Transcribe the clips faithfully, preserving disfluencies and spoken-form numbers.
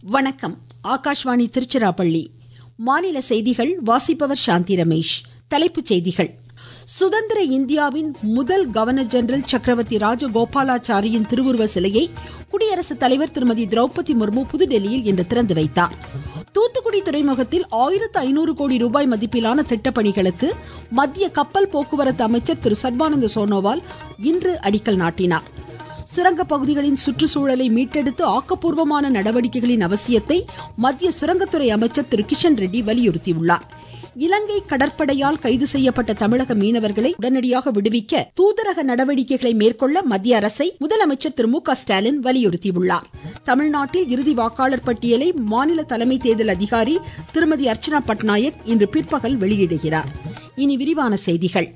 வணக்கம். ஆகாஷ்வாணி திருச்சிராப்பள்ளி. மாநில செய்திகள் வாசிப்பவர் சாந்தி ரமேஷ். தலைப்புச் செய்திகள். சுதந்திர இந்தியாவின் முதல் கவர்னர் ஜெனரல் சக்கரவர்த்தி ராஜகோபாலாச்சாரியின் திருவுருவ சிலையை குடியரசுத் தலைவர் திருமதி திரௌபதி முர்மு புதுடெல்லியில் இன்று திறந்து வைத்தார். தூத்துக்குடி துறைமுகத்தில் ஆயிரத்து ஐநூறு கோடி ரூபாய் மதிப்பிலான திட்டப்பணிகளுக்கு மத்திய கப்பல் போக்குவரத்து அமைச்சர் திரு சர்பானந்த சோனோவால் இன்று அடிக்கல் நாட்டினார். சுரங்க பகுதிகளின் சுற்றுச்சூழலை மீட்டெடுத்து ஆக்கப்பூர்வமான நடவடிக்கைகளின் அவசியத்தை மத்திய சுரங்கத்துறை அமைச்சர் திரு கிஷன் ரெட்டி வலியுறுத்தியுள்ளார். இலங்கை கடற்படையால் கைது செய்யப்பட்ட தமிழக மீனவர்களை உடனடியாக விடுவிக்க தூதரக நடவடிக்கைகளை மேற்கொள்ள மத்திய அரசை முதலமைச்சர் திரு மு க ஸ்டாலின் வலியுறுத்தியுள்ளார். தமிழ்நாட்டில் இறுதி வாக்காளர் பட்டியலை மாநில தலைமை தேர்தல் அதிகாரி திருமதி அர்ச்சனா பட்நாயக் இன்று பிற்பகல் வெளியிடுகிறார். இனி விரிவான செய்திகள்.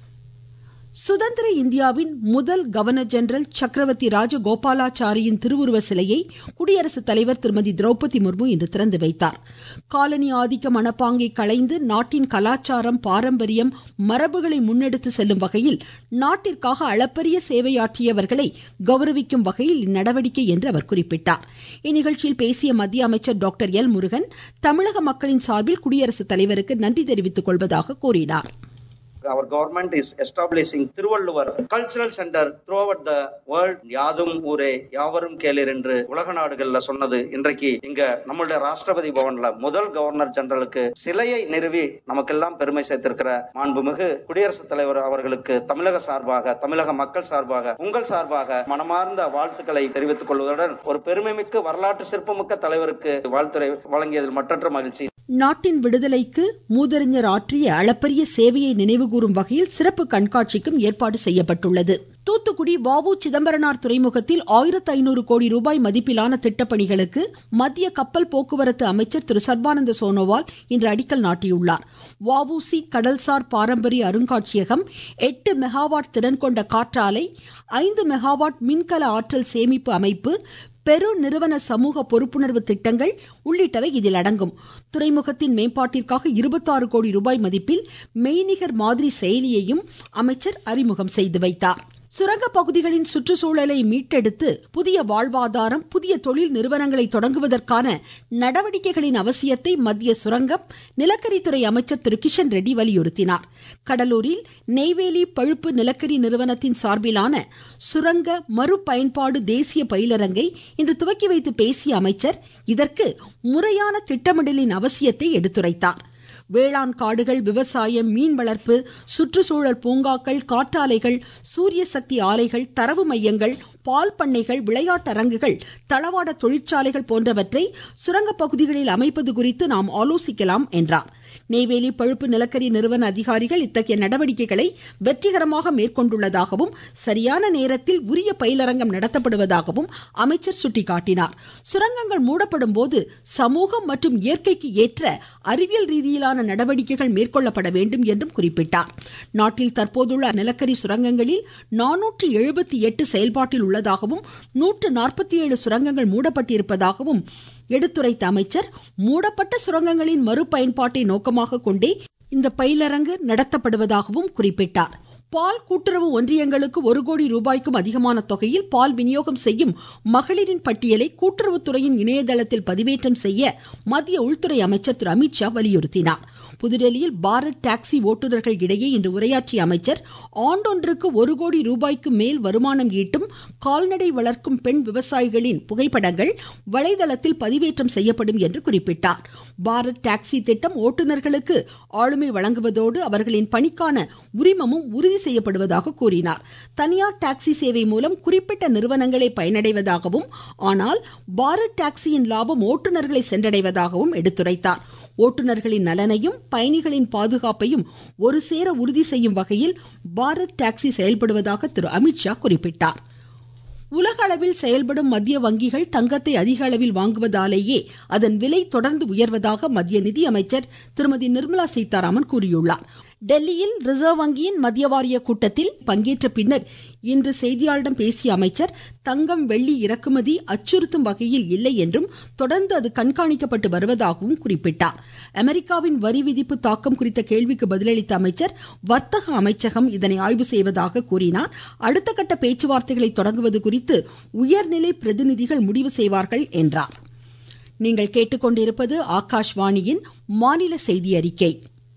சுதந்திர இந்தியாவின் முதல் கவர்னர் ஜெனரல் சக்கரவர்த்தி ராஜகோபாலாச்சாரியின் திருவுருவ சிலையை குடியரசுத் தலைவர் திருமதி திரௌபதி முர்மு இன்று திறந்து வைத்தார். காலனி ஆதிக்க மனப்பாங்கை களைந்து நாட்டின் கலாச்சாரம், பாரம்பரியம், மரபுகளை முன்னெடுத்து செல்லும் வகையில் நாட்டிற்காக அளப்பரிய சேவையாற்றியவர்களை கௌரவிக்கும் வகையில் இந்நடவடிக்கை என்று அவர் குறிப்பிட்டார். இந்நிகழ்ச்சியில் பேசிய மத்திய அமைச்சர் டாக்டர் எல் முருகன் தமிழக மக்களின் சார்பில் குடியரசுத் தலைவருக்கு நன்றி தெரிவித்துக் கொள்வதாக கூறினார். Our government is establishing Thiruvallur Cultural Center throughout the world. யாதும் ஊரே யாவரும் கேளீர் என்று உலக நாடுகள்ல சொன்னது இன்றைக்கு இங்க நம்மளுடைய ராஷ்டிரபதி பவன்ல முதல் கவர்னர் ஜெனரலுக்கு சிலையை நிறுவி நமக்கெல்லாம் பெருமை சேர்த்திருக்கிற மாண்புமிகு குடியரசுத் தலைவர் அவர்களுக்கு தமிழக சார்பாக, தமிழக மக்கள் சார்பாக, உங்கள் சார்பாக மனமார்ந்த வாழ்த்துக்களை தெரிவித்துக் கொள்வதுடன் ஒரு பெருமைமிக்க வரலாற்று சிற்பமிக்க தலைவருக்கு வாழ்த்துரை வழங்கியதில் மற்றற்ற மகிழ்ச்சி. நாட்டின் விடுதலைக்கு மூதறிஞர் ஆற்றிய அளப்பரிய சேவையை நினைவுகூரும் வகையில் சிறப்பு கண்காட்சிக்கும் ஏற்பாடு செய்யப்பட்டுள்ளது. தூத்துக்குடி வ உ சிதம்பரனார் துறைமுகத்தில் ஆயிரத்து ஐநூறு கோடி ரூபாய் மதிப்பிலான திட்டப்பணிகளுக்கு மத்திய கப்பல் போக்குவரத்து அமைச்சர் திரு சர்பானந்த சோனோவால் இன்று அடிக்கல் நாட்டியுள்ளார். வ உ சி கடல்சார் பாரம்பரிய அருங்காட்சியகம், எட்டு மெகாவாட் திறன் கொண்ட காற்றாலை, ஐந்து மெகாவாட் மின்கல ஆற்றல் சேமிப்பு அமைப்பு, பெரு நிறுவன சமூக பொறுப்புணர்வு திட்டங்கள் உள்ளிட்டவை இதில் அடங்கும். துறைமுகத்தின் மேம்பாட்டிற்காக இருபத்தாறு கோடி ரூபாய் மதிப்பில் மெய்நிகர் மாதிரி செயலியையும் அமைச்சர் அறிமுகம் செய்து வைத்தார். சுரங்க பகுதிகளின் சுற்றுச்சூழலை மீட்டெடுத்து புதிய வாழ்வாதாரம், புதிய தொழில் நிறுவனங்களை தொடங்குவதற்கான நடவடிக்கைகளின் அவசியத்தை மத்திய சுரங்கம், நிலக்கரித்துறை அமைச்சர் திரு கிஷன் ரெட்டி வலியுறுத்தினார். கடலூரில் நெய்வேலி பழுப்பு நிலக்கரி நிறுவனத்தின் சார்பிலான சுரங்க மறுபயன்பாடு தேசிய பயிலரங்கை இன்று துவக்கி வைத்து பேசிய அமைச்சர் இதற்கு முறையான திட்டமிடலின் அவசியத்தை எடுத்துரைத்தார். வேளாண் காடுகள், விவசாயம், மீன் வளர்ப்பு, சுற்றுச்சூழல் பூங்காக்கள், காற்றாலைகள், சூரிய சக்தி ஆலைகள், தரவு மையங்கள், பால் பண்ணைகள், விளையாட்டரங்குகள், தளவாட தொழிற்சாலைகள் போன்றவற்றை சுரங்க பகுதிகளில் அமைப்பது குறித்து நாம் ஆலோசிக்கலாம் என்றார். நெய்வேலி பழுப்பு நிலக்கரி நிறுவன அதிகாரிகள் இத்தகைய நடவடிக்கைகளை வெற்றிகரமாக மேற்கொண்டுள்ளதாகவும் சரியான நேரத்தில் உரிய பயிலரங்கம் நடத்தப்படுவதாகவும் அமைச்சர் சுட்டிக்காட்டினார். சுரங்கங்கள் மூடப்படும் போது சமூகம் மற்றும் இயற்கைக்கு ஏற்ற அறிவியல் ரீதியிலான நடவடிக்கைகள் மேற்கொள்ளப்பட வேண்டும் என்றும் குறிப்பிட்டார். நாட்டில் தற்போதுள்ள நிலக்கரி சுரங்கங்களில் நானூற்று எழுபத்தி எட்டு செயல்பாட்டில் உள்ளதாகவும் நூற்று நாற்பத்தி ஏழு சுரங்கங்கள் மூடப்பட்டிருப்பதாகவும் எடுத்துரைத்த அமைச்சர் மூடப்பட்ட சுரங்கங்களின் மறுபயன்பாட்டை நோக்கமாக கொண்டே இந்த பயிலரங்கு நடத்தப்படுவதாகவும் குறிப்பிட்டார். பால் கூட்டுறவு ஒன்றியங்களுக்கு ஒரு கோடி ரூபாய்க்கும் அதிகமான தொகையில் பால் விநியோகம் செய்யும் மகளிரின் பட்டியலை கூட்டுறவுத்துறையின் இணையதளத்தில் பதிவேற்றம் செய்ய மத்திய உள்துறை அமைச்சர் திரு அமித்ஷா வலியுறுத்தினார். புதுடெல்லியில் பாரத் டாக்ஸி ஓட்டுநர்கள் இடையே இன்று உரையாற்றிய அமைச்சர் ஆண்டொன்றுக்கு ஒரு கோடி ரூபாய்க்கு மேல் வருமானம் ஈட்டும் கால்நடை வளர்க்கும் பெண் விவசாயிகளின் புகைப்படங்கள் வலைதளத்தில் பதிவேற்றம் செய்யப்படும் என்று குறிப்பிட்டார். பாரத் டாக்ஸி திட்டம் ஓட்டுநர்களுக்கு ஆளுமை வழங்குவதோடு அவர்களின் பணிக்கான உரிமமும் உறுதி செய்யப்படுவதாக கூறினார். தனியார் டாக்ஸி சேவை மூலம் குறிப்பிட்ட நிறுவனங்களே பயனடைவதாகவும், ஆனால் பாரத் டாக்ஸியின் லாபம் ஓட்டுநர்களை சென்றடைவதாகவும் எடுத்துரைத்தார். ஓட்டுநர்களின் நலனையும் பயணிகளின் பாதுகாப்பையும் ஒரு சேர உறுதி செய்யும் வகையில் பாரத் டாக்ஸி செயல்படுவதாக திரு அமித்ஷா குறிப்பிட்டார். உலக அளவில் செயல்படும் மத்திய வங்கிகள் தங்கத்தை அதிக அளவில் வாங்குவதாலேயே அதன் விலை தொடர்ந்து உயர்வதாக மத்திய நிதியமைச்சர் திருமதி நிர்மலா சீதாராமன் கூறியுள்ளார். டெல்லியில் ரிசர்வ் வங்கியின் மத்திய வாரிய கூட்டத்தில் பங்கேற்ற பின்னர் இன்று செய்தியாளர்களிடம் பேசிய அமைச்சர் தங்கம், வெள்ளி இறக்குமதி அச்சுறுத்தும் வகையில் இல்லை என்றும் தொடர்ந்து அது கண்காணிக்கப்பட்டு வருவதாகவும் குறிப்பிட்டார். அமெரிக்காவின் வரி விதிப்பு தாக்கம் குறித்த கேள்விக்கு பதிலளித்த அமைச்சர் வர்த்தக அமைச்சகம் இதனை ஆய்வு செய்வதாக கூறினார். அடுத்த கட்ட பேச்சுவார்த்தைகளை தொடங்குவது குறித்து உயர்நிலை பிரதிநிதிகள் முடிவு செய்வார்கள் என்றார். நீங்கள் கேட்டுக்கொண்டிருப்பது ஆகாஷ்வாணியின் மாநில செய்தி அறிக்கை.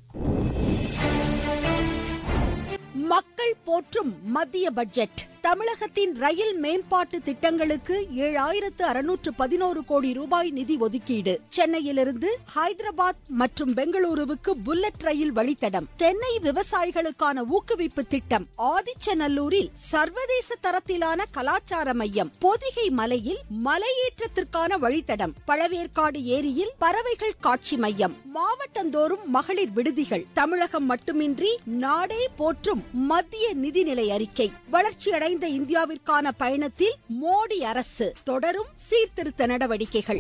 மக்கள் போற்றும் மத்திய பட்ஜெட். தமிழகத்தின் ரயில் மேம்பாட்டு திட்டங்களுக்கு ஏழாயிரத்து அறுநூற்று பதினோரு கோடி ரூபாய் நிதி ஒதுக்கீடு. சென்னையிலிருந்து ஹைதராபாத் மற்றும் பெங்களூருவுக்கு புல்லட் ரயில் வழித்தடம். தென்னை விவசாயிகளுக்கான ஊக்குவிப்பு திட்டம். ஆதிச்சநல்லூரில் சர்வதேச தரத்திலான கலாச்சார மையம். பொதிகை மலையில் மலையேற்றத்திற்கான வழித்தடம். பழவேற்காடு ஏரியில் பறவைகள் காட்சி மையம். மாவட்டந்தோறும் மகளிர் விடுதிகள். தமிழகம் மட்டுமின்றி நாடே போற்றும் மத்திய நிதிநிலை அறிக்கை. வளர்ச்சியடை இந்த இந்தியாவிற்கான பயணத்தில் மோடி அரசு தொடரும் சீர்திருத்த நடவடிக்கைகள்.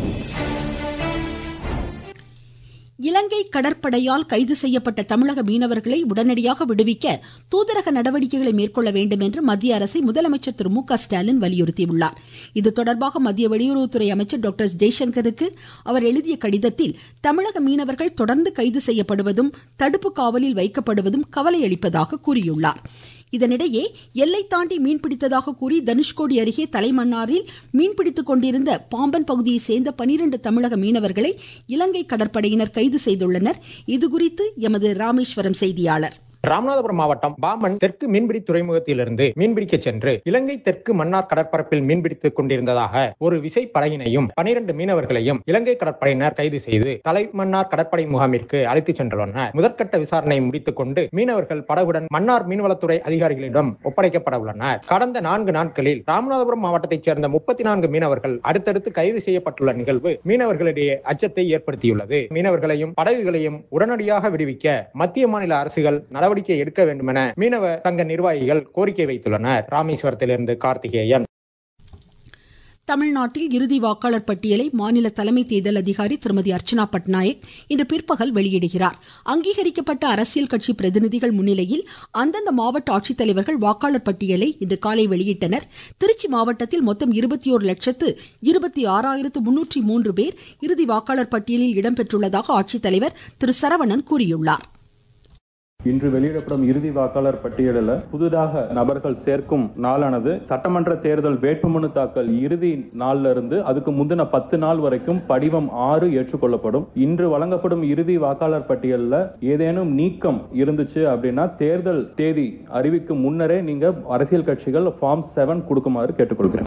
இலங்கை கடற்படையால் கைது செய்யப்பட்ட தமிழக மீனவர்களை உடனடியாக விடுவிக்க தூதரக நடவடிக்கைகளை மேற்கொள்ள வேண்டும் என்று மத்திய அரசை முதலமைச்சர் திரு மு க ஸ்டாலின் வலியுறுத்தியுள்ளார். இது தொடர்பாக மத்திய வெளியுறவுத்துறை அமைச்சர் டாக்டர் ஜெய்சங்கருக்கு அவர் எழுதிய கடிதத்தில் தமிழக மீனவர்கள் தொடர்ந்து கைது செய்யப்படுவதும் தடுப்பு காவலில் வைக்கப்படுவதும் கவலை அளிப்பதாக கூறியுள்ளார். இதனிடையே எல்லை தாண்டி மீன்பிடித்ததாக கூறி தனுஷ்கோடி அருகே தலைமன்னாரில் மீன்பிடித்துக் கொண்டிருந்த பாம்பன் பகுதியை சேர்ந்த பனிரெண்டு தமிழக மீனவர்களை இலங்கை கடற்படையினர் கைது செய்துள்ளனர். இதுகுறித்து எமது ராமேஸ்வரம் செய்தியாளர். ராமநாதபுரம் மாவட்டம் பாம்பன் தெற்கு மீன்பிடி துறைமுகத்திலிருந்து மீன்பிடிக்க சென்று இலங்கை தெற்கு மன்னார் கடற்பரப்பில் மீன்பிடித்துக் கொண்டிருந்ததாக ஒரு விசை படகினையும் பனிரெண்டு மீனவர்களையும் இலங்கை கடற்படையினர் கைது செய்து தலைமன்னார் கடற்படை முகாமிற்கு அழைத்துச் சென்றுள்ளனர். முதற்கட்ட விசாரணை முடித்துக் கொண்டு மீனவர்கள் படகுடன் மன்னார் மீன்வளத்துறை அதிகாரிகளிடம் ஒப்படைக்கப்பட உள்ளனர். கடந்த நான்கு நாட்களில் ராமநாதபுரம் மாவட்டத்தைச் சேர்ந்த முப்பத்தி நான்கு மீனவர்கள் அடுத்தடுத்து கைது செய்யப்பட்டுள்ள நிகழ்வு மீனவர்களிடையே அச்சத்தை ஏற்படுத்தியுள்ளது. மீனவர்களையும் படகுகளையும் உடனடியாக விடுவிக்க மத்திய மாநில அரசுகள் நடவடிக்கை எடுக்க வேண்டும் என மீனவ சங்க நிர்வாகிகள் கோரிக்கை வைத்துள்ளனர். ராமேஸ்வரத்திலிருந்து கார்த்திகேயன். தமிழ்நாட்டில் இறுதி வாக்காளர் பட்டியலை மாநில தலைமை தேர்தல் அதிகாரி திருமதி அர்ச்சனா பட்நாயக் இன்று பிற்பகல் வெளியிடுகிறார். அங்கீகரிக்கப்பட்ட அரசியல் கட்சி பிரதிநிதிகள் முன்னிலையில் அந்தந்த மாவட்ட ஆட்சித்தலைவர்கள் வாக்காளர் பட்டியலை இன்று காலை வெளியிட்டனர். திருச்சி மாவட்டத்தில் மொத்தம் இருபத்தி ஒரு லட்சத்து இருபத்தி ஆறாயிரத்து முன்னூற்றி மூன்று பேர் இறுதி வாக்காளர் பட்டியலில் இடம்பெற்றுள்ளதாக ஆட்சித்தலைவர் திரு சரவணன் கூறியுள்ளார். இன்று வெளியிடப்படும் இறுதி வாக்காளர் பட்டியலில் புதிதாக நபர்கள் சேர்க்கும் நாளானது சட்டமன்ற தேர்தல் வேட்புமனு தாக்கல் இறுதி நாள்ல இருந்து அதுக்கு முந்தின பத்து நாள் வரைக்கும் படிவம் ஆறு ஏற்றுக்கொள்ளப்படும். இன்று வழங்கப்படும் இறுதி வாக்காளர் பட்டியலில் ஏதேனும் நீக்கம் இருந்துச்சு அப்படின்னா தேர்தல் தேதி அறிவிக்கும் முன்னரே நீங்க அரசியல் கட்சிகள் ஃபார்ம் செவன் கொடுக்குமாறு கேட்டுக்கொள்கிறேன்.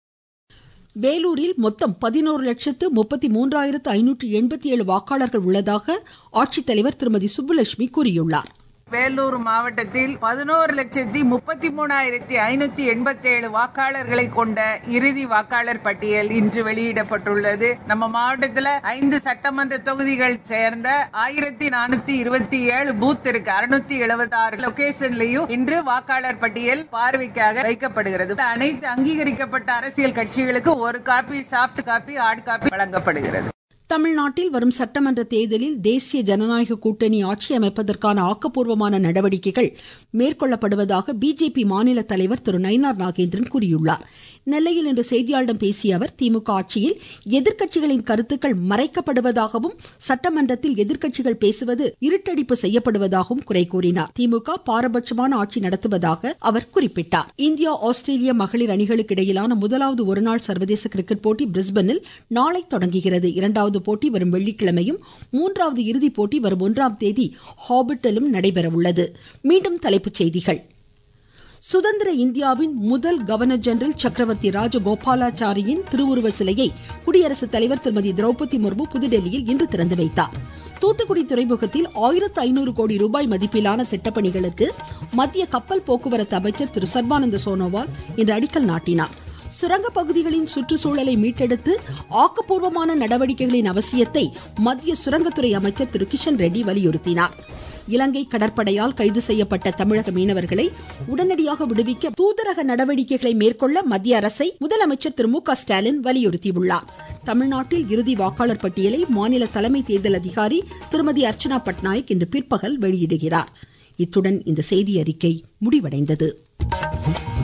வேலூரில் மொத்தம் பதினோரு லட்சத்து முப்பத்தி மூன்றாயிரத்து ஐநூற்று எண்பத்தி ஏழு வாக்காளர்கள் உள்ளதாக ஆட்சித்தலைவர் திருமதி சுப்புலட்சுமி கூறியுள்ளார். வேலூர் மாவட்டத்தில் பதினோரு லட்சத்தி முப்பத்தி மூணாயிரத்தி ஐநூத்தி எண்பத்தி ஏழு வாக்காளர்களை கொண்ட இறுதி வாக்காளர் பட்டியல் இன்று வெளியிடப்பட்டுள்ளது. நம்ம மாவட்டத்தில் ஐந்து சட்டமன்ற தொகுதிகள் சேர்ந்த ஆயிரத்தி நானூத்தி இருபத்தி ஏழு பூத் இருக்கு. அறுநூத்தி எழுபத்தி ஆறு லொகேஷன்லயும் இன்று வாக்காளர் பட்டியல் பார்வைக்காக வைக்கப்படுகிறது. அனைத்து அங்கீகரிக்கப்பட்ட அரசியல் கட்சிகளுக்கு ஒரு copy soft copy hard copy வழங்கப்படுகிறது. தமிழ்நாட்டில் வரும் சட்டமன்ற தேர்தலில் தேசிய ஜனநாயக கூட்டணி ஆட்சி அமைப்பதற்கான ஆக்கப்பூர்வமான நடவடிக்கைகள் மேற்கொள்ளப்படுவதாக பிஜேபி மாநில தலைவர் திரு நயினார் நாகேந்திரன் கூறியுள்ளார். நெல்லையில் இன்று செய்தியாளர்களிடம் பேசிய அவர் திமுக ஆட்சியில் எதிர்க்கட்சிகளின் கருத்துக்கள் மறைக்கப்படுவதாகவும் சட்டமன்றத்தில் எதிர்க்கட்சிகள் பேசுவது இருட்டடிப்பு செய்யப்படுவதாகவும் குறை கூறினார். திமுக பாரபட்சமான ஆட்சி நடத்துவதாக அவர் குறிப்பிட்டார். இந்தியா ஆஸ்திரேலிய மகளிர் அணிகளுக்கு இடையிலான முதலாவது ஒருநாள் சர்வதேச கிரிக்கெட் போட்டி பிரிஸ்பனில் நாளை தொடங்குகிறது. இரண்டாவது போட்டி வரும் வெள்ளிக்கிழமையும் மூன்றாவது இறுதிப் போட்டி வரும் ஒன்றாம் தேதி ஹாபிட்டிலும் நடைபெற உள்ளது. மீண்டும் தலைப்புச் செய்திகள். சுதந்திர இந்தியாவின் முதல் கவர்னர் ஜெனரல் சக்கரவர்த்தி ராஜகோபாலாச்சாரியின் திருவுருவ சிலையை குடியரசுத் தலைவர் திருமதி திரௌபதி முர்மு புதுடெல்லியில் இன்று திறந்து வைத்தார். தூத்துக்குடி துறைமுகத்தில் ஆயிரத்து ஐநூறு கோடி ரூபாய் மதிப்பிலான திட்டப்பணிகளுக்கு மத்திய கப்பல் போக்குவரத்து அமைச்சர் திரு சர்பானந்த சோனோவால் இன்று அடிக்கல் நாட்டினார். சுரங்க பகுதிகளின் சுற்றுச்சூழலை மீட்டெடுத்து ஆக்கப்பூர்வமான நடவடிக்கைகளின் அவசியத்தை மத்திய சுரங்கத்துறை அமைச்சர் திரு கிஷன் ரெட்டி வலியுறுத்தினார். இலங்கை கடற்படையால் கைது செய்யப்பட்ட தமிழக மீனவர்களை உடனடியாக விடுவிக்க தூதரக நடவடிக்கைகளை மேற்கொள்ள மத்திய அரசை முதலமைச்சர் திரு மு க ஸ்டாலின் வலியுறுத்தியுள்ளார். தமிழ்நாட்டில் இறுதி வாக்காளர் பட்டியலை மாநில தலைமை தேர்தல் அதிகாரி திருமதி அர்ச்சனா பட்நாயக் இன்று பிற்பகல் வெளியிடுகிறார். இத்துடன் இந்த செய்தி அறிக்கை முடிவடைந்தது.